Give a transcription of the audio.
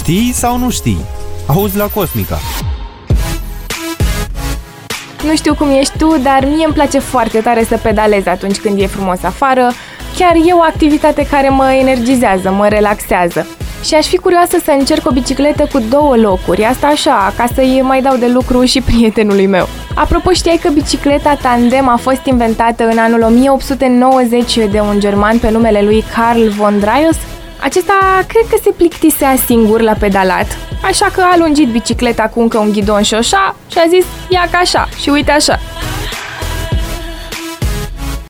Știi sau nu știi? Auzi la Cosmica. Nu știu cum ești tu, dar mie îmi place foarte tare să pedalez atunci când e frumos afară. Chiar e o activitate care mă energizează, mă relaxează. Și aș fi curioasă să încerc o bicicletă cu 2 locuri, asta așa, ca să-i mai dau de lucru și prietenului meu. Apropo, știai că bicicleta tandem a fost inventată în anul 1890 de un german pe numele lui Carl von Drais? Acesta cred că se plictisea singur la pedalat, așa că a lungit bicicleta cu încă un ghidon și așa și a zis, ia ca așa și uite așa.